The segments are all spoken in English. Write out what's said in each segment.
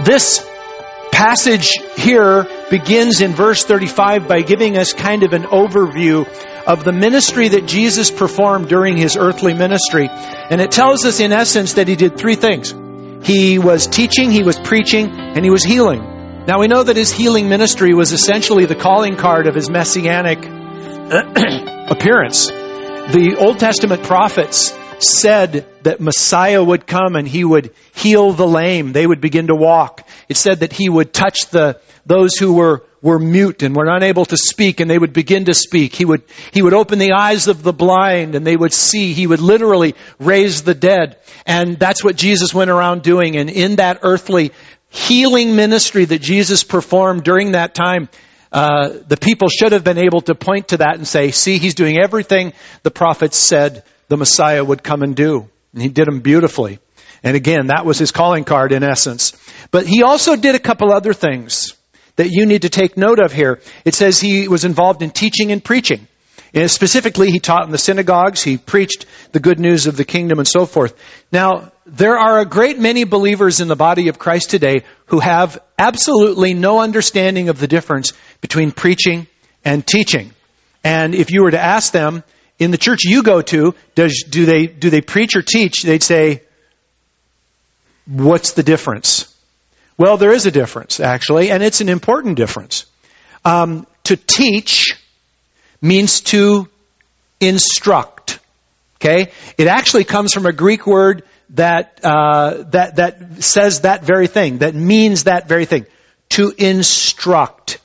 This passage here begins in verse 35 by giving us kind of an overview of the ministry that Jesus performed during his earthly ministry. And it tells us in essence that he did three things. He was teaching, he was preaching, and he was healing. Now we know that his healing ministry was essentially the calling card of his messianic appearance. The Old Testament prophets said that Messiah would come and he would heal the lame. They would begin to walk. It said that he would touch those who were mute and were unable to speak, and they would begin to speak. He would open the eyes of the blind and they would see. He would literally raise the dead. And that's what Jesus went around doing. And in that earthly healing ministry that Jesus performed during that time, the people should have been able to point to that and say, see, he's doing everything the prophets said the Messiah would come and do. And he did them beautifully. And again, that was his calling card in essence. But he also did a couple other things that you need to take note of here. It says he was involved in teaching and preaching. And specifically, he taught in the synagogues. He preached the good news of the kingdom and so forth. Now, there are a great many believers in the body of Christ today who have absolutely no understanding of the difference between preaching and teaching. And if you were to ask them, in the church you go to, do they preach or teach? They'd say, what's the difference? Well, there is a difference, actually, and it's an important difference. To teach means to instruct. Okay? It actually comes from a Greek word that says that very thing, that means that very thing. To instruct.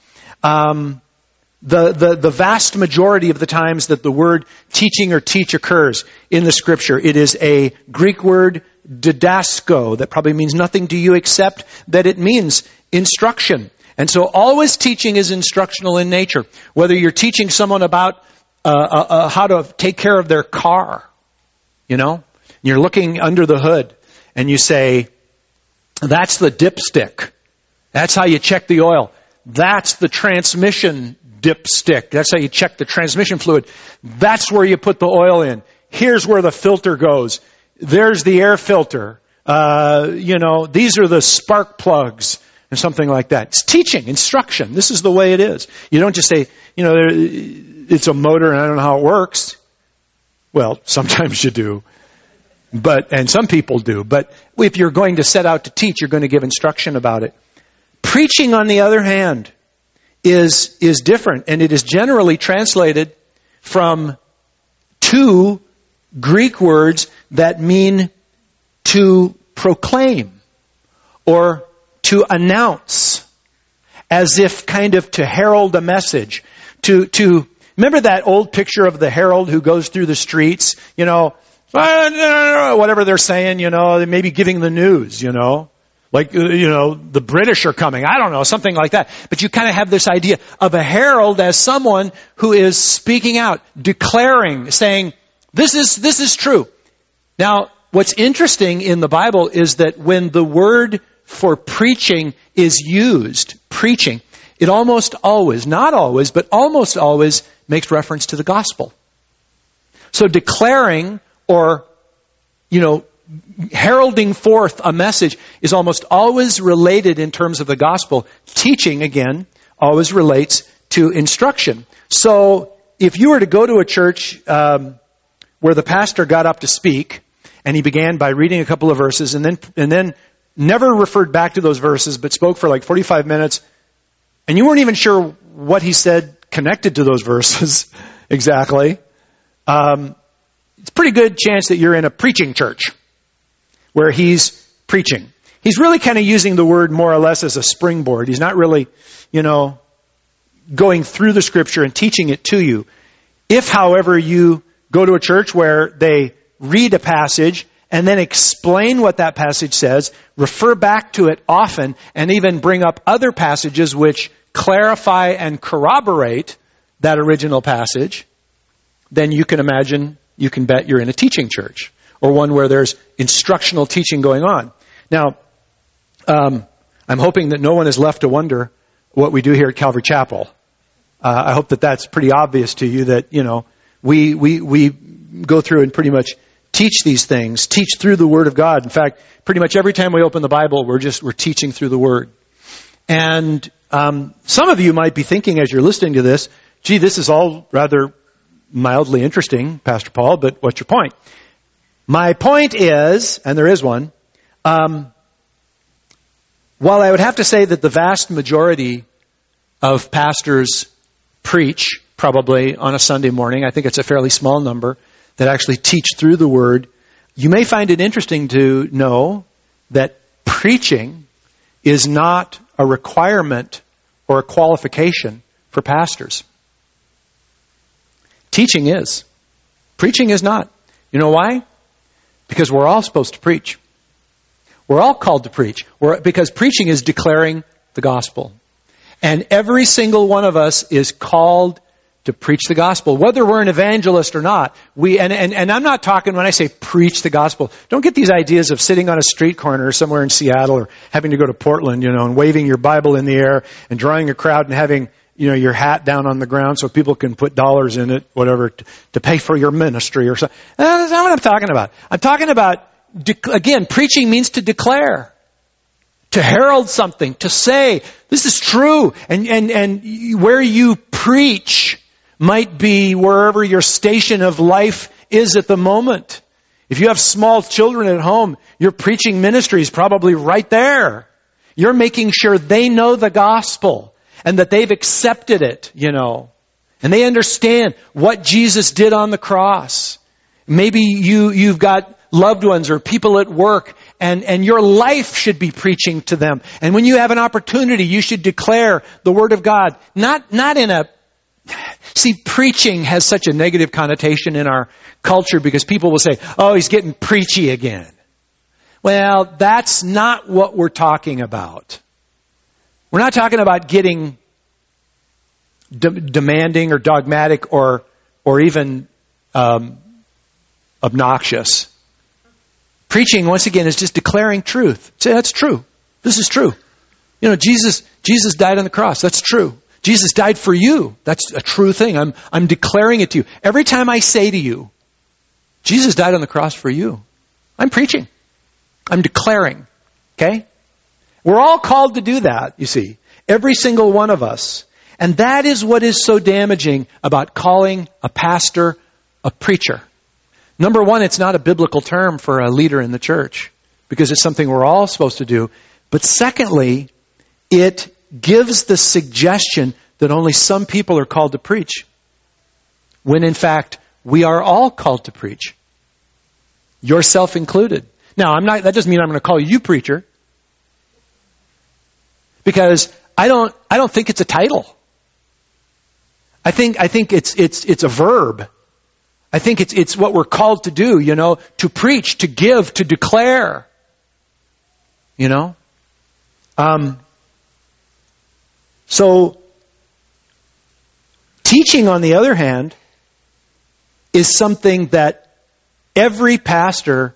The vast majority of the times that the word teaching or teach occurs in the Scripture, it is a Greek word, didasko, that probably means nothing to you except that it means instruction. And so always teaching is instructional in nature. Whether you're teaching someone about how to take care of their car, you're looking under the hood and you say, that's the dipstick. That's how you check the oil. That's the transmission dipstick. That's how you check the transmission fluid. That's where you put the oil in. Here's where the filter goes. There's the air filter. These are the spark plugs and something like that. It's teaching, instruction. This is the way it is. You don't just say, it's a motor and I don't know how it works. Well, sometimes you do. And some people do. But if you're going to set out to teach, you're going to give instruction about it. Preaching, on the other hand, is different, and it is generally translated from two Greek words that mean to proclaim or to announce, as if kind of to herald a message. To remember that old picture of the herald who goes through the streets, whatever they're saying, they may be giving the news, Like, the British are coming. I don't know, something like that. But you kind of have this idea of a herald as someone who is speaking out, declaring, saying, this is true. Now, what's interesting in the Bible is that when the word for preaching is used, preaching, it almost always, not always, but almost always makes reference to the gospel. So declaring or, heralding forth a message is almost always related in terms of the gospel. Teaching, again, always relates to instruction. So if you were to go to a church where the pastor got up to speak, and he began by reading a couple of verses, and then never referred back to those verses, but spoke for like 45 minutes, and you weren't even sure what he said connected to those verses exactly, it's a pretty good chance that you're in a preaching church where he's preaching. He's really kind of using the word more or less as a springboard. He's not really, going through the Scripture and teaching it to you. If, however, you go to a church where they read a passage and then explain what that passage says, refer back to it often, and even bring up other passages which clarify and corroborate that original passage, then you can bet you're in a teaching church, or one where there's instructional teaching going on. Now, I'm hoping that no one is left to wonder what we do here at Calvary Chapel. I hope that that's pretty obvious to you, that, we go through and pretty much teach these things, teach through the Word of God. In fact, pretty much every time we open the Bible, we're teaching through the Word. And some of you might be thinking as you're listening to this, gee, this is all rather mildly interesting, Pastor Paul, but what's your point? My point is, and there is one, while I would have to say that the vast majority of pastors preach probably on a Sunday morning, I think it's a fairly small number that actually teach through the Word, you may find it interesting to know that preaching is not a requirement or a qualification for pastors. Teaching is. Preaching is not. You know why? Because we're all supposed to preach. We're all called to preach. Because preaching is declaring the gospel. And every single one of us is called to preach the gospel, whether we're an evangelist or not. And I'm not talking when I say preach the gospel. Don't get these ideas of sitting on a street corner somewhere in Seattle or having to go to Portland, and waving your Bible in the air and drawing a crowd and having, your hat down on the ground so people can put dollars in it, whatever, to pay for your ministry or something. That's not what I'm talking about. I'm talking about, again, preaching means to declare, to herald something, to say, this is true. And where you preach might be wherever your station of life is at the moment. If you have small children at home, your preaching ministry is probably right there. You're making sure they know the gospel and that they've accepted it, and they understand what Jesus did on the cross. Maybe you've got loved ones or people at work, and your life should be preaching to them. And when you have an opportunity, you should declare the Word of God. Not in a... See, preaching has such a negative connotation in our culture because people will say, oh, he's getting preachy again. Well, that's not what we're talking about. We're not talking about getting demanding or dogmatic or even obnoxious. Preaching, once again, is just declaring truth. Say, that's true. This is true. Jesus died on the cross. That's true. Jesus died for you. That's a true thing. I'm declaring it to you. Every time I say to you, Jesus died on the cross for you, I'm preaching. I'm declaring. Okay? We're all called to do that, you see. Every single one of us. And that is what is so damaging about calling a pastor a preacher. Number one, it's not a biblical term for a leader in the church because it's something we're all supposed to do. But secondly, it gives the suggestion that only some people are called to preach, when in fact we are all called to preach, yourself included. Now, that doesn't mean I'm going to call you preacher, because I don't think it's a title. I think it's a verb. I think it's what we're called to do, to preach, to give, to declare. So, teaching, on the other hand, is something that every pastor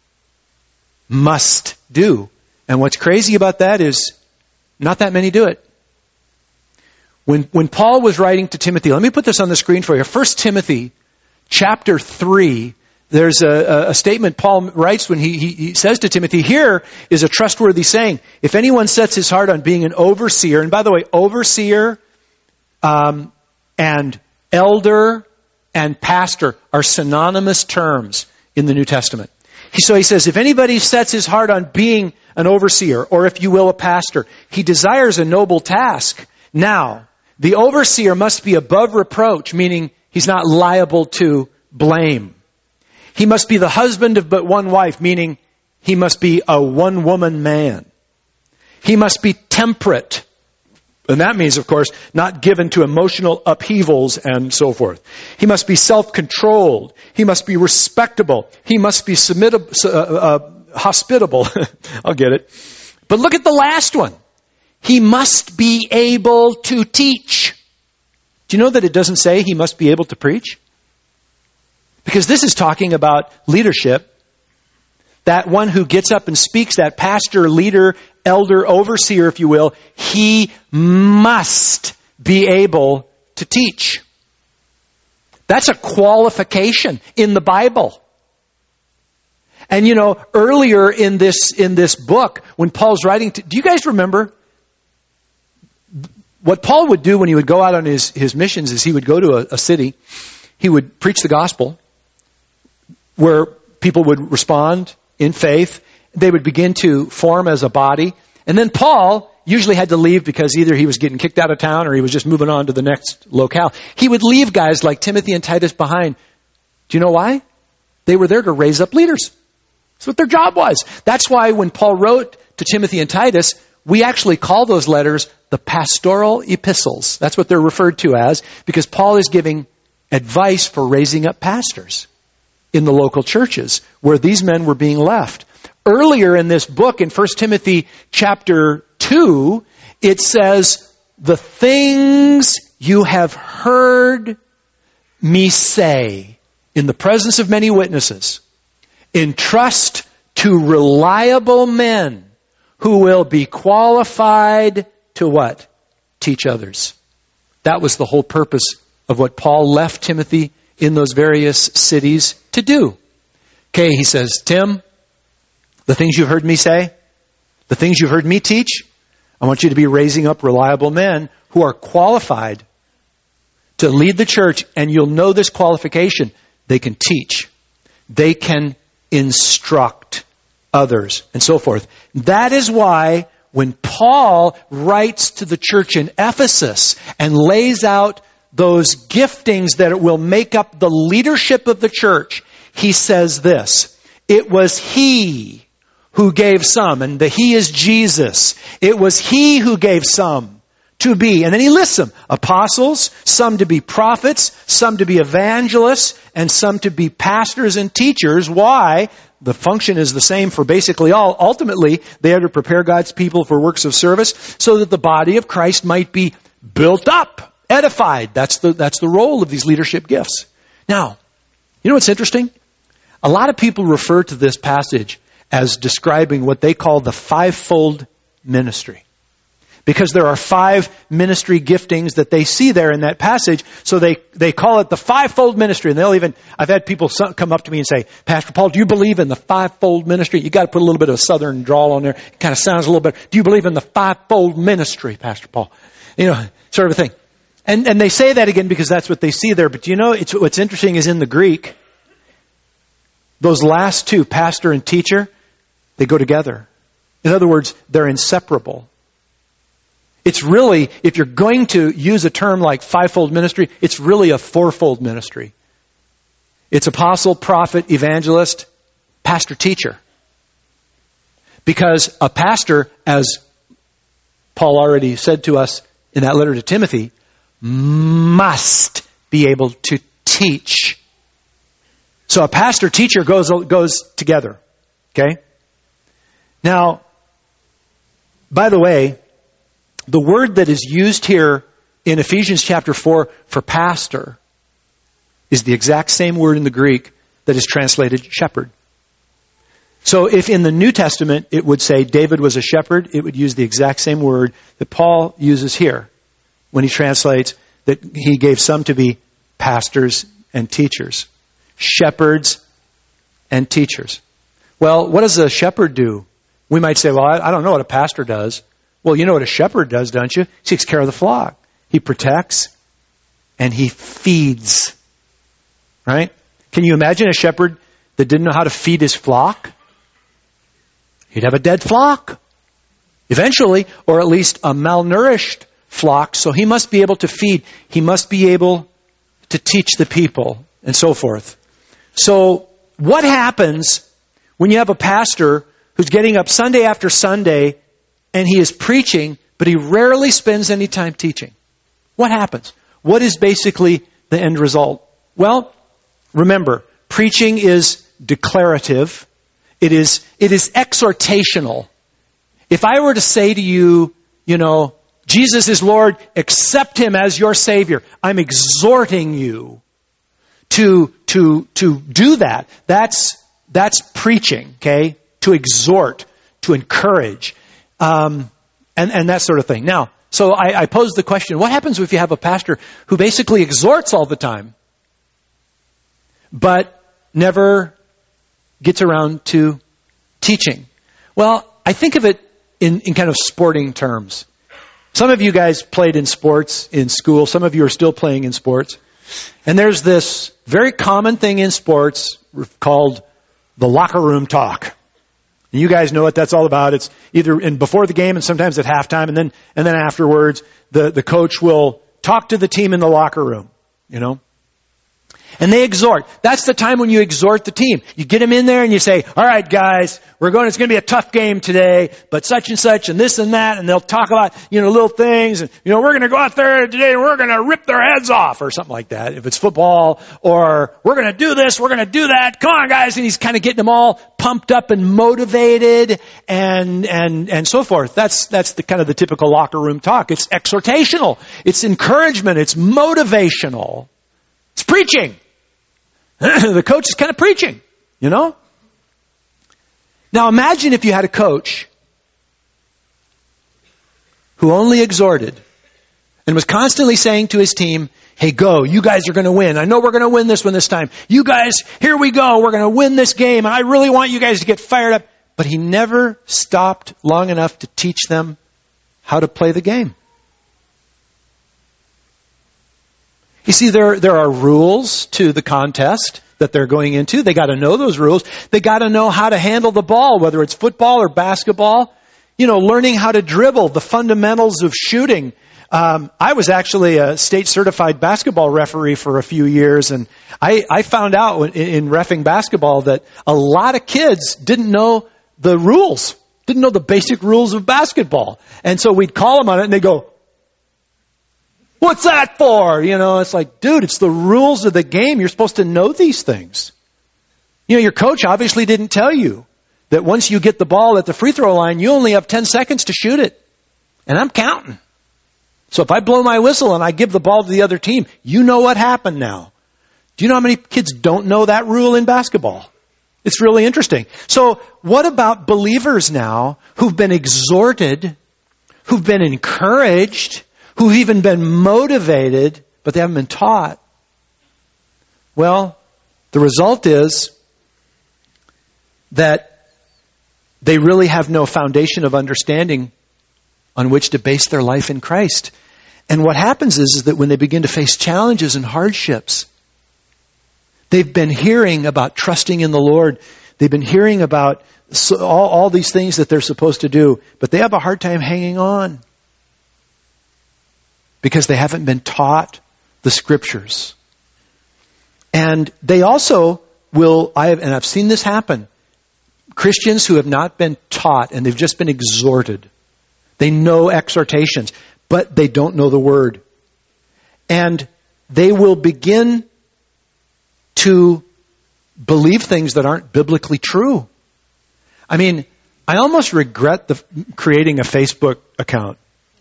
must do. And what's crazy about that is not that many do it. When Paul was writing to Timothy, let me put this on the screen for you. 1 Timothy chapter 3, there's a statement Paul writes when he says to Timothy, here is a trustworthy saying. If anyone sets his heart on being an overseer, and by the way, overseer and elder and pastor are synonymous terms in the New Testament. So he says, if anybody sets his heart on being an overseer, or if you will, a pastor, he desires a noble task. Now, the overseer must be above reproach, meaning he's not liable to blame. He must be the husband of but one wife, meaning he must be a one-woman man. He must be temperate. And that means, of course, not given to emotional upheavals and so forth. He must be self-controlled. He must be respectable. He must be hospitable. I'll get it. But look at the last one. He must be able to teach. Do you know that it doesn't say he must be able to preach? Because this is talking about leadership. That one who gets up and speaks, that pastor, leader, elder, overseer, if you will, he must be able to teach. That's a qualification in the Bible. And earlier in this book, when Paul's writing, do you guys remember what Paul would do when he would go out on his missions? Is he would go to a city, he would preach the gospel, where people would respond in faith. They would begin to form as a body. And then Paul usually had to leave because either he was getting kicked out of town or he was just moving on to the next locale. He would leave guys like Timothy and Titus behind. Do you know why? They were there to raise up leaders. That's what their job was. That's why when Paul wrote to Timothy and Titus, we actually call those letters the pastoral epistles. That's what they're referred to as, because Paul is giving advice for raising up pastors in the local churches where these men were being left. Earlier in this book, in 1 Timothy chapter 2, it says, the things you have heard me say in the presence of many witnesses, entrust to reliable men who will be qualified to what? Teach others. That was the whole purpose of what Paul left Timothy in those various cities to do. Okay, he says, Tim, the things you've heard me say, the things you've heard me teach, I want you to be raising up reliable men who are qualified to lead the church. And you'll know this qualification. They can teach. They can instruct others and so forth. That is why when Paul writes to the church in Ephesus and lays out those giftings that will make up the leadership of the church, he says this, it was he who gave some, and the he is Jesus. It was he who gave some to be, and then he lists them, apostles, some to be prophets, some to be evangelists, and some to be pastors and teachers. Why? The function is the same for basically all. Ultimately, they are to prepare God's people for works of service so that the body of Christ might be built up, edified. That's the role of these leadership gifts. Now, you know what's interesting? A lot of people refer to this passage as describing what they call the fivefold ministry. Because there are 5 ministry giftings that they see there in that passage, so they call it the fivefold ministry. And I've had people come up to me and say, Pastor Paul, do you believe in the fivefold ministry? You got to put a little bit of a southern drawl on there. It kind of sounds a little bit. Do you believe in the fivefold ministry, Pastor Paul? Sort of a thing. And they say that again because that's what they see there. But what's interesting is in the Greek, those last two, pastor and teacher, they go together. In other words, they're inseparable. It's really, if you're going to use a term like fivefold ministry, it's really a fourfold ministry. It's apostle, prophet, evangelist, pastor, teacher. Because a pastor, as Paul already said to us in that letter to Timothy, must be able to teach. So a pastor, teacher goes together. Okay? Now, by the way, the word that is used here in Ephesians chapter 4 for pastor is the exact same word in the Greek that is translated shepherd. So if in the New Testament it would say David was a shepherd, it would use the exact same word that Paul uses here when he translates that he gave some to be pastors and teachers. Shepherds and teachers. Well, what does a shepherd do? We might say, well, I don't know what a pastor does. Well, you know what a shepherd does, don't you? He takes care of the flock. He protects and he feeds. Right? Can you imagine a shepherd that didn't know how to feed his flock? He'd have a dead flock eventually, or at least a malnourished flock. So he must be able to feed. He must be able to teach the people and so forth. So what happens when you have a pastor who's getting up Sunday after Sunday and he is preaching, but he rarely spends any time teaching? What happens? What is basically the end result? Well, remember, preaching is declarative. It is exhortational. If I were to say to you, Jesus is Lord, accept Him as your Savior, I'm exhorting you to do that. That's preaching, okay? To exhort, to encourage, and that sort of thing. Now, so I pose the question, what happens if you have a pastor who basically exhorts all the time, but never gets around to teaching? Well, I think of it in kind of sporting terms. Some of you guys played in sports in school. Some of you are still playing in sports. And there's this very common thing in sports called the locker room talk. And you guys know what that's all about. It's either before the game and sometimes at halftime, and then afterwards, the coach will talk to the team in the locker room, you know. And they exhort. That's the time when you exhort the team. You get them in there and you say, all right, guys, it's going to be a tough game today, but such and such and this and that. And they'll talk about, little things. And, we're going to go out there today and we're going to rip their heads off or something like that. If it's football, or we're going to do this, we're going to do that. Come on, guys. And he's kind of getting them all pumped up and motivated and so forth. That's the kind of the typical locker room talk. It's exhortational. It's encouragement. It's motivational. It's preaching. The coach is kind of preaching, Now imagine if you had a coach who only exhorted and was constantly saying to his team, hey, go, you guys are going to win. I know we're going to win this one this time. You guys, here we go. We're going to win this game. And I really want you guys to get fired up. But he never stopped long enough to teach them how to play the game. You see, there are rules to the contest that they're going into. They got to know those rules. They got to know how to handle the ball, whether it's football or basketball. Learning how to dribble, the fundamentals of shooting. I was actually a state certified basketball referee for a few years, and I found out in reffing basketball that a lot of kids didn't know the rules, didn't know the basic rules of basketball. And so we'd call them on it and they'd go, what's that for? It's like, dude, it's the rules of the game. You're supposed to know these things. Your coach obviously didn't tell you that once you get the ball at the free throw line, you only have 10 seconds to shoot it. And I'm counting. So if I blow my whistle and I give the ball to the other team, you know what happened now. Do you know how many kids don't know that rule in basketball? It's really interesting. So what about believers now who've been exhorted, who've been encouraged, who've even been motivated, but they haven't been taught? Well, the result is that they really have no foundation of understanding on which to base their life in Christ. And what happens is that when they begin to face challenges and hardships, they've been hearing about trusting in the Lord. They've been hearing about all these things that they're supposed to do, but they have a hard time hanging on, because they haven't been taught the Scriptures. And they also I've seen this happen, Christians who have not been taught and they've just been exhorted. They know exhortations, but they don't know the Word. And they will begin to believe things that aren't biblically true. I mean, I almost regret creating a Facebook account.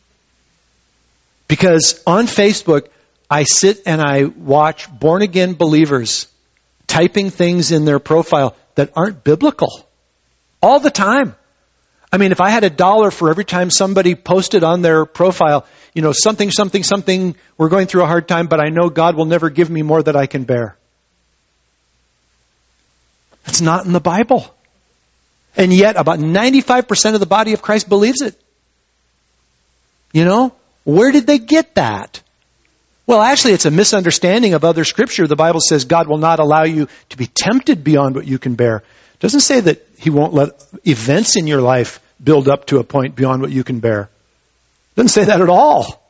Because on Facebook, I sit and I watch born-again believers typing things in their profile that aren't biblical all the time. I mean, if I had $1 for every time somebody posted on their profile, something, we're going through a hard time, but I know God will never give me more than I can bear. It's not in the Bible. And yet, about 95% of the body of Christ believes it. Where did they get that? Well, actually, it's a misunderstanding of other Scripture. The Bible says God will not allow you to be tempted beyond what you can bear. It doesn't say that He won't let events in your life build up to a point beyond what you can bear. It doesn't say that at all.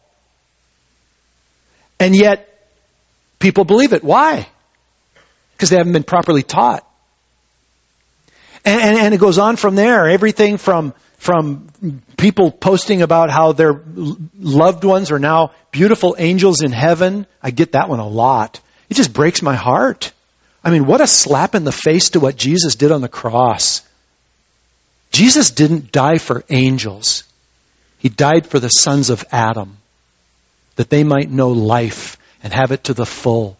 And yet, people believe it. Why? Because they haven't been properly taught. And it goes on from there. Everything from people posting about how their loved ones are now beautiful angels in heaven. I get that one a lot. It just breaks my heart. I mean, what a slap in the face to what Jesus did on the cross. Jesus didn't die for angels. He died for the sons of Adam, that they might know life and have it to the full.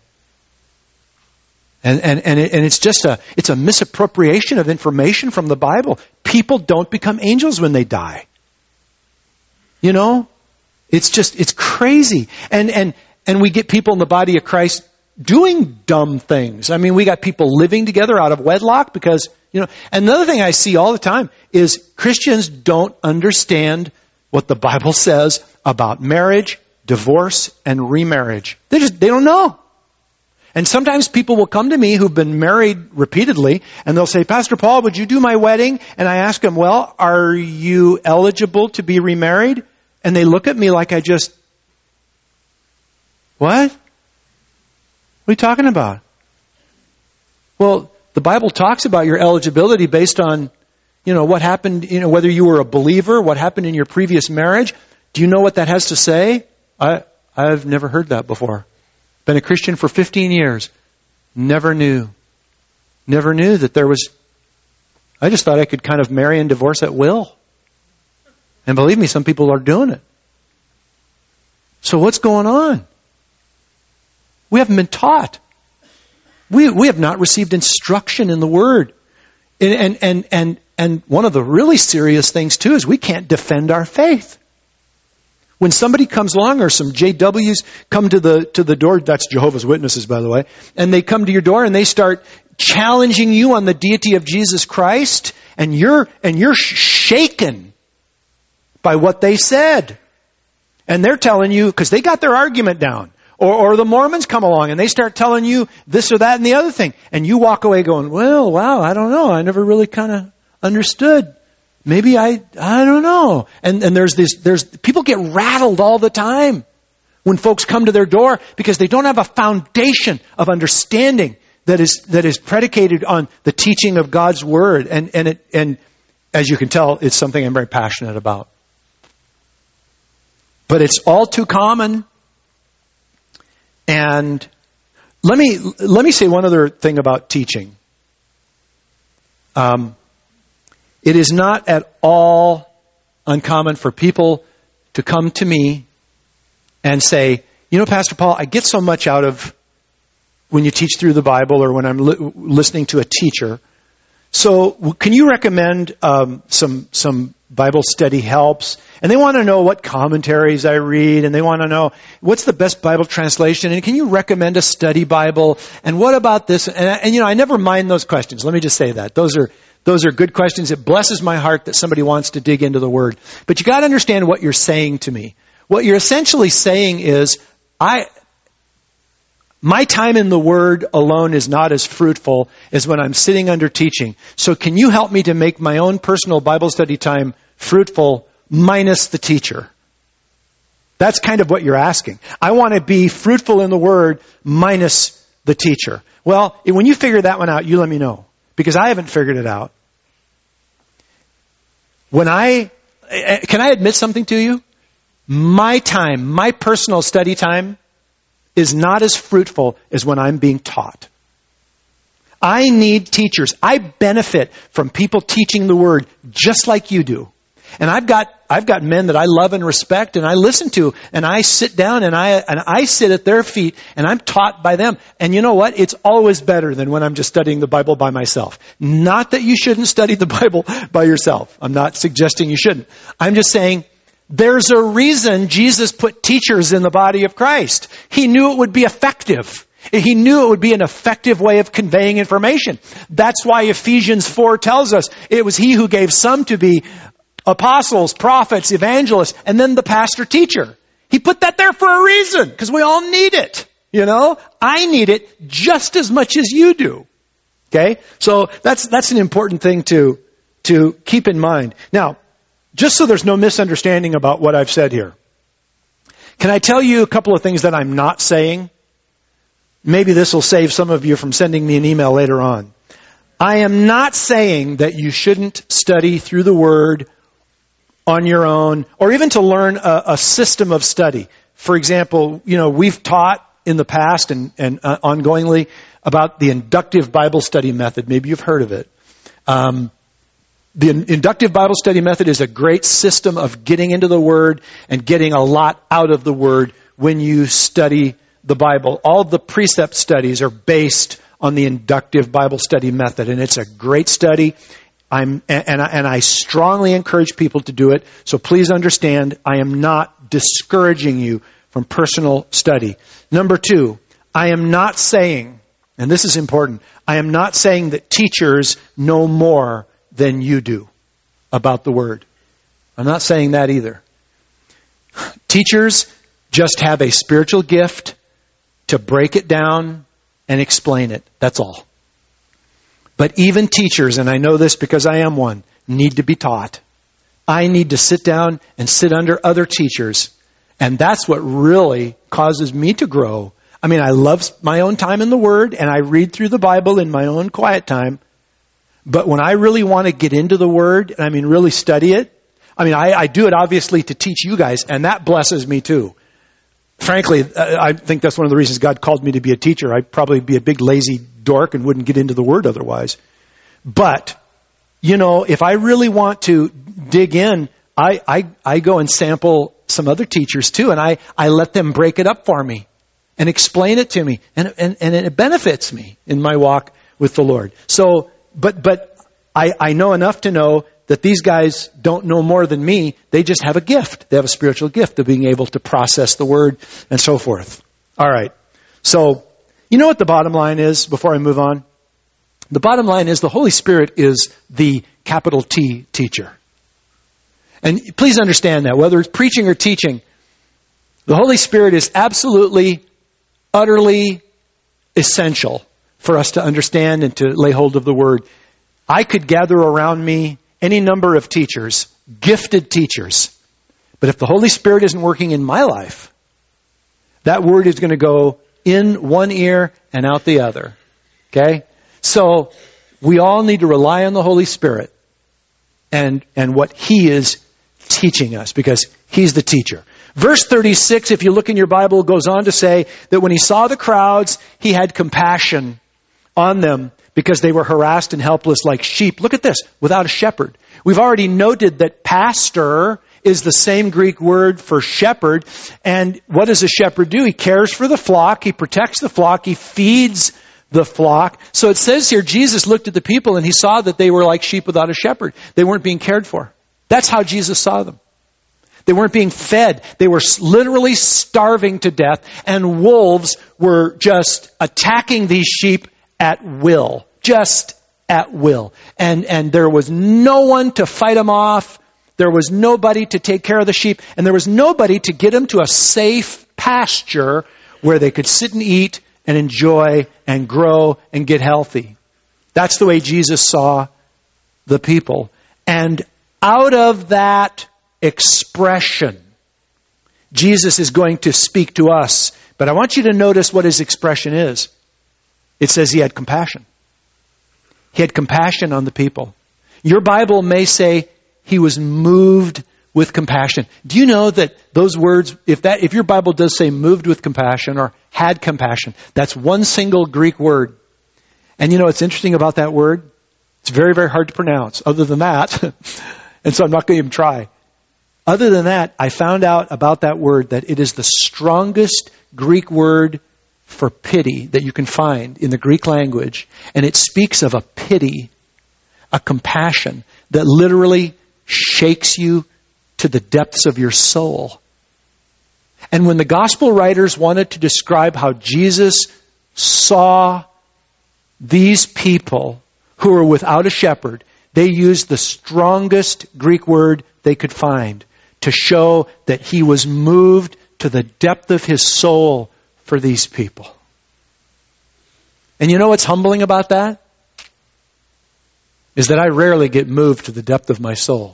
And it's a misappropriation of information from the Bible. People don't become angels when they die. You know? It's crazy. And we get people in the body of Christ doing dumb things. I mean, we got people living together out of wedlock because, another thing I see all the time is Christians don't understand what the Bible says about marriage, divorce, and remarriage. They don't know. And sometimes people will come to me who've been married repeatedly, and they'll say, Pastor Paul, would you do my wedding? And I ask them, well, are you eligible to be remarried? And they look at me like what? What are you talking about? Well, the Bible talks about your eligibility based on, what happened, whether you were a believer, what happened in your previous marriage. Do you know what that has to say? I've never heard that before. Been a Christian for 15 years. Never knew that there was... I just thought I could kind of marry and divorce at will. And believe me, some people are doing it. So what's going on? We haven't been taught. We have not received instruction in the Word. And one of the really serious things too is we can't defend our faith. When somebody comes along or some JWs come to the door, that's Jehovah's Witnesses, by the way, and they come to your door and they start challenging you on the deity of Jesus Christ, and you're shaken by what they said. And they're telling you, because they got their argument down. Or the Mormons come along and they start telling you this or that and the other thing. And you walk away going, well, wow, I don't know. I never really kind of understood. Maybe I don't know. And there's people get rattled all the time when folks come to their door because they don't have a foundation of understanding that is predicated on the teaching of God's Word. And as you can tell, it's something I'm very passionate about. But it's all too common. And let me say one other thing about teaching. It is not at all uncommon for people to come to me and say, Pastor Paul, I get so much out of when you teach through the Bible or when I'm listening to a teacher. So can you recommend some Bible study helps? And they want to know what commentaries I read, and they want to know what's the best Bible translation, and can you recommend a study Bible? And what about this? And I never mind those questions. Let me just say that. Those are good questions. It blesses my heart that somebody wants to dig into the Word. But you got to understand what you're saying to me. What you're essentially saying is, my time in the Word alone is not as fruitful as when I'm sitting under teaching. So can you help me to make my own personal Bible study time fruitful minus the teacher? That's kind of what you're asking. I want to be fruitful in the Word minus the teacher. Well, when you figure that one out, you let me know. Because I haven't figured it out. Can I admit something to you? My personal study time is not as fruitful as when I'm being taught. I need teachers. I benefit from people teaching the Word just like you do. And I've got men that I love and respect and I listen to, and I sit down and I sit at their feet and I'm taught by them. And you know what? It's always better than when I'm just studying the Bible by myself. Not that you shouldn't study the Bible by yourself. I'm not suggesting you shouldn't. I'm just saying there's a reason Jesus put teachers in the body of Christ. He knew it would be effective. He knew it would be an effective way of conveying information. That's why Ephesians 4 tells us it was He who gave some to be apostles, prophets, evangelists, and then the pastor teacher. He put that there for a reason, because we all need it. I need it just as much as you do. Okay? So that's an important thing to keep in mind. Now, just so there's no misunderstanding about what I've said here, can I tell you a couple of things that I'm not saying? Maybe this will save some of you from sending me an email later on. I am not saying that you shouldn't study through the Word on your own, or even to learn a system of study. For example, we've taught in the past and ongoingly about the inductive Bible study method. Maybe you've heard of it. The inductive Bible study method is a great system of getting into the Word and getting a lot out of the Word when you study the Bible. All of the precept studies are based on the inductive Bible study method, and it's a great study. I strongly encourage people to do it. So please understand, I am not discouraging you from personal study. Number 2, I am not saying, and this is important, I am not saying that teachers know more than you do about the Word. I'm not saying that either. Teachers just have a spiritual gift to break it down and explain it. That's all. But even teachers, and I know this because I am one, need to be taught. I need to sit down and sit under other teachers. And that's what really causes me to grow. I mean, I love my own time in the Word, and I read through the Bible in my own quiet time. But when I really want to get into the Word, and I mean really study it, I do it obviously to teach you guys, and that blesses me too. Frankly, I think that's one of the reasons God called me to be a teacher. I'd probably be a big lazy dork and wouldn't get into the Word otherwise. But, if I really want to dig in, I go and sample some other teachers too, and I let them break it up for me and explain it to me, and it benefits me in my walk with the Lord. So, but I know enough to know that these guys don't know more than me. They just have a gift. They have a spiritual gift of being able to process the Word and so forth. All right. So, you know what the bottom line is before I move on? The bottom line is the Holy Spirit is the capital T teacher. And please understand that, whether it's preaching or teaching, the Holy Spirit is absolutely, utterly essential for us to understand and to lay hold of the Word. I could gather around me any number of teachers, gifted teachers. But if the Holy Spirit isn't working in my life, that Word is going to go in one ear and out the other. Okay? So we all need to rely on the Holy Spirit and what He is teaching us, because He's the teacher. Verse 36, if you look in your Bible, goes on to say that when He saw the crowds, He had compassion on them because they were harassed and helpless like sheep. Look at this, without a shepherd. We've already noted that pastor is the same Greek word for shepherd. And what does a shepherd do? He cares for the flock. He protects the flock. He feeds the flock. So it says here, Jesus looked at the people and He saw that they were like sheep without a shepherd. They weren't being cared for. That's how Jesus saw them. They weren't being fed. They were literally starving to death, and wolves were just attacking these sheep at will. Just at will. And there was no one to fight them off. There was nobody to take care of the sheep. And there was nobody to get them to a safe pasture where they could sit and eat and enjoy and grow and get healthy. That's the way Jesus saw the people. And out of that expression, Jesus is going to speak to us. But I want you to notice what His expression is. It says He had compassion. He had compassion on the people. Your Bible may say He was moved with compassion. Do you know that those words, if your Bible does say moved with compassion or had compassion, that's one single Greek word. And you know what's interesting about that word? It's very, very hard to pronounce. Other than that, and so I'm not going to even try. Other than that, I found out about that word that it is the strongest Greek word for pity that you can find in the Greek language. And it speaks of a pity, a compassion that literally shakes you to the depths of your soul. And when the gospel writers wanted to describe how Jesus saw these people who were without a shepherd, they used the strongest Greek word they could find to show that He was moved to the depth of His soul for these people. And you know what's humbling about that? Is that I rarely get moved to the depth of my soul.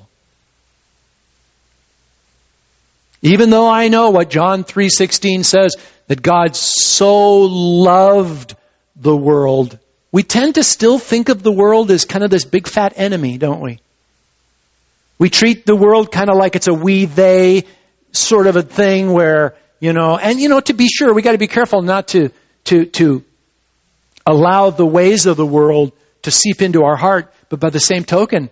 Even though I know what John 3:16 says, that God so loved the world, we tend to still think of the world as kind of this big fat enemy, don't we? We treat the world kind of like it's a we, they sort of a thing where, to be sure, we got to be careful not to allow the ways of the world to seep into our heart. But by the same token,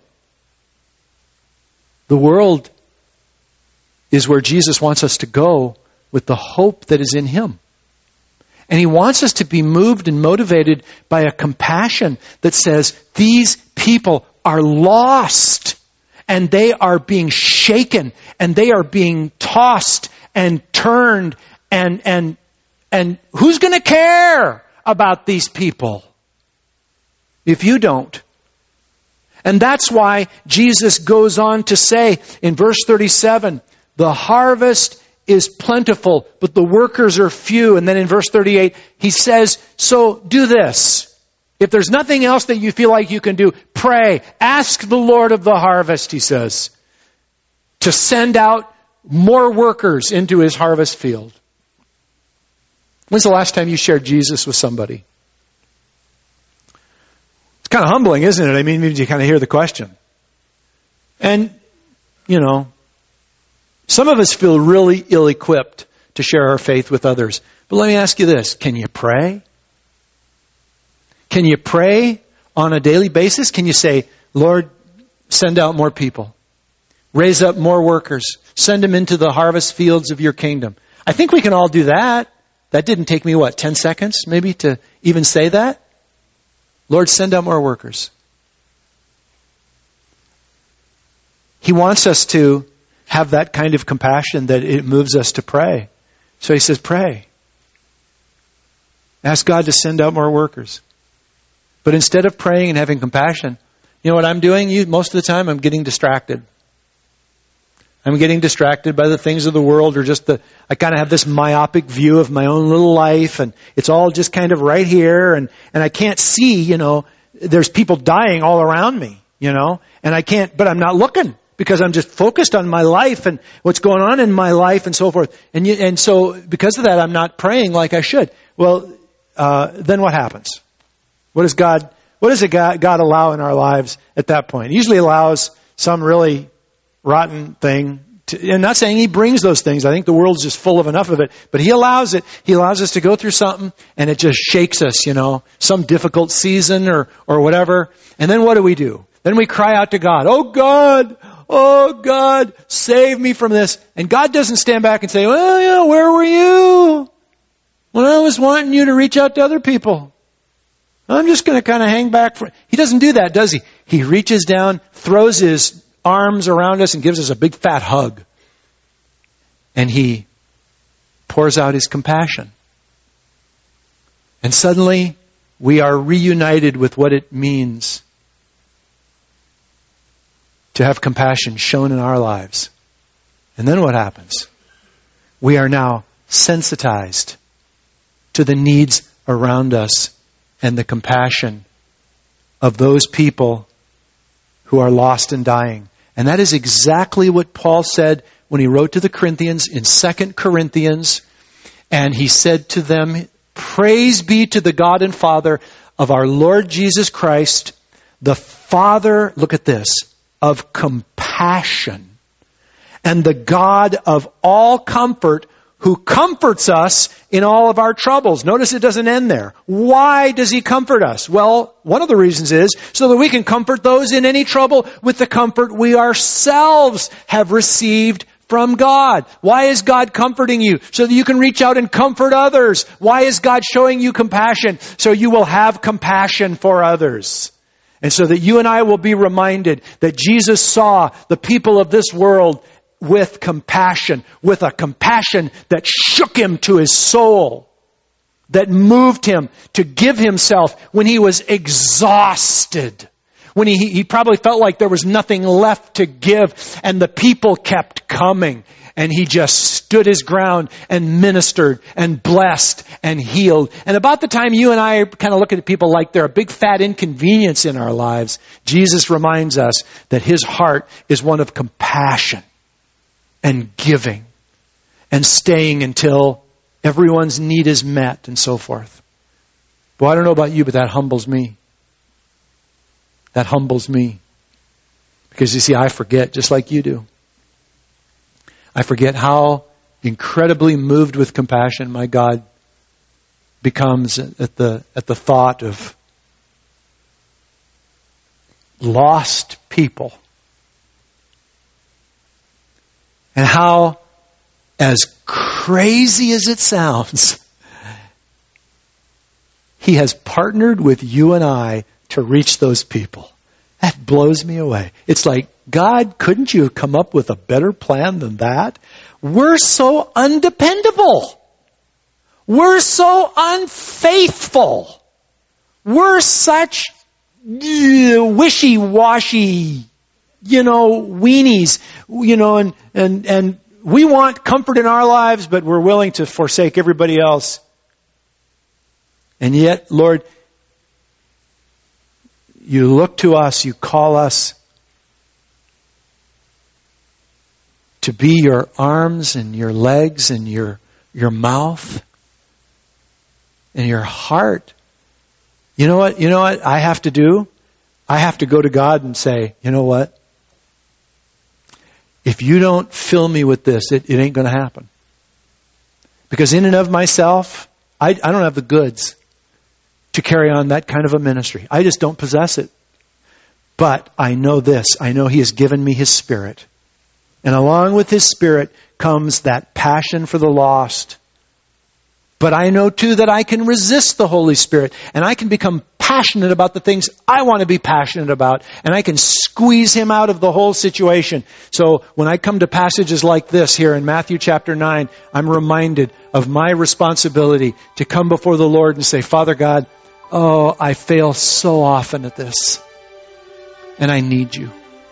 the world is where Jesus wants us to go with the hope that is in Him. And He wants us to be moved and motivated by a compassion that says, these people are lost and they are being shaken and they are being tossed and turned and And who's going to care about these people if you don't? And that's why Jesus goes on to say in verse 37, the harvest is plentiful, but the workers are few. And then in verse 38, he says, so do this. If there's nothing else that you feel like you can do, pray. Ask the Lord of the harvest, he says, to send out more workers into his harvest field. When's the last time you shared Jesus with somebody? It's kind of humbling, isn't it? I mean, you kind of hear the question. And, some of us feel really ill-equipped to share our faith with others. But let me ask you this. Can you pray? Can you pray on a daily basis? Can you say, Lord, send out more people. Raise up more workers. Send them into the harvest fields of your kingdom. I think we can all do that. That didn't take me, 10 seconds maybe to even say that? Lord, send out more workers. He wants us to have that kind of compassion that it moves us to pray. So he says, pray. Ask God to send out more workers. But instead of praying and having compassion, you know what I'm doing? Most of the time I'm getting distracted. I'm getting distracted by the things of the world, or I kind of have this myopic view of my own little life, and it's all just kind of right here, and I can't see, there's people dying all around me, and I can't, but I'm not looking because I'm just focused on my life and what's going on in my life and so forth. And so because of that, I'm not praying like I should. Well, then what happens? What does God allow in our lives at that point? He usually allows some really rotten thing. And not saying he brings those things. I think the world's just full of enough of it. But he allows it. He allows us to go through something and it just shakes us, some difficult season or whatever. And then what do? Then we cry out to God, oh God, save me from this. And God doesn't stand back and say, well, yeah, where were you when I was wanting you to reach out to other people? I'm just going to kind of hang back. He doesn't do that, does he? He reaches down, throws his arms around us and gives us a big fat hug. And he pours out his compassion. And suddenly we are reunited with what it means to have compassion shown in our lives. And then what happens? We are now sensitized to the needs around us and the compassion of those people who are lost and dying. And that is exactly what Paul said when he wrote to the Corinthians in 2 Corinthians. And he said to them, praise be to the God and Father of our Lord Jesus Christ, the Father, look at this, of compassion, and the God of all comfort, who comforts us in all of our troubles. Notice it doesn't end there. Why does he comfort us? Well, one of the reasons is so that we can comfort those in any trouble with the comfort we ourselves have received from God. Why is God comforting you? So that you can reach out and comfort others. Why is God showing you compassion? So you will have compassion for others. And so that you and I will be reminded that Jesus saw the people of this world with compassion, with a compassion that shook him to his soul, that moved him to give himself when he was exhausted, when he probably felt like there was nothing left to give, and the people kept coming. And he just stood his ground and ministered and blessed and healed. And about the time you and I kind of look at people like they're a big fat inconvenience in our lives, Jesus reminds us that his heart is one of compassion and giving and staying until everyone's need is met and so forth. Well, I don't know about you, but that humbles me. That humbles me. Because you see, I forget just like you do. I forget how incredibly moved with compassion my God becomes at the thought of lost people. And how, as crazy as it sounds, he has partnered with you and I to reach those people. That blows me away. It's like, God, couldn't you have come up with a better plan than that? We're so undependable. We're so unfaithful. We're such wishy-washy, weenies, and we want comfort in our lives, but we're willing to forsake everybody else. And yet, Lord, you look to us, you call us to be your arms and your legs and your mouth and your heart. You know what I have to do? I have to go to God and say, you know what? If you don't fill me with this, it ain't going to happen. Because in and of myself, I don't have the goods to carry on that kind of a ministry. I just don't possess it. But I know this. I know He has given me His Spirit. And along with His Spirit comes that passion for the lost. But I know too that I can resist the Holy Spirit. And I can become passionate about the things I want to be passionate about. And I can squeeze Him out of the whole situation. So when I come to passages like this here in Matthew chapter 9, I'm reminded of my responsibility to come before the Lord and say, Father God, I fail so often at this. And I need you.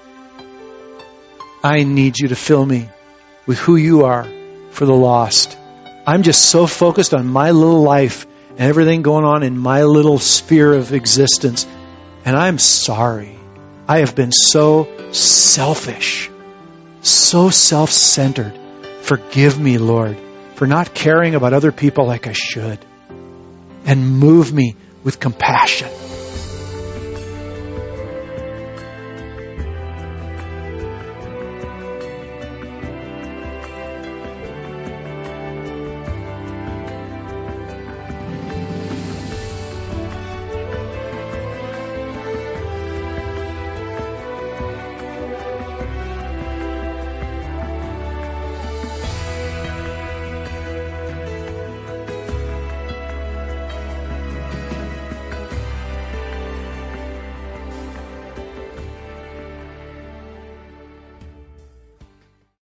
I need you to fill me with who you are for the lost. I'm just so focused on my little life and everything going on in my little sphere of existence. And I'm sorry. I have been so selfish, so self-centered. Forgive me, Lord, for not caring about other people like I should. And move me with compassion.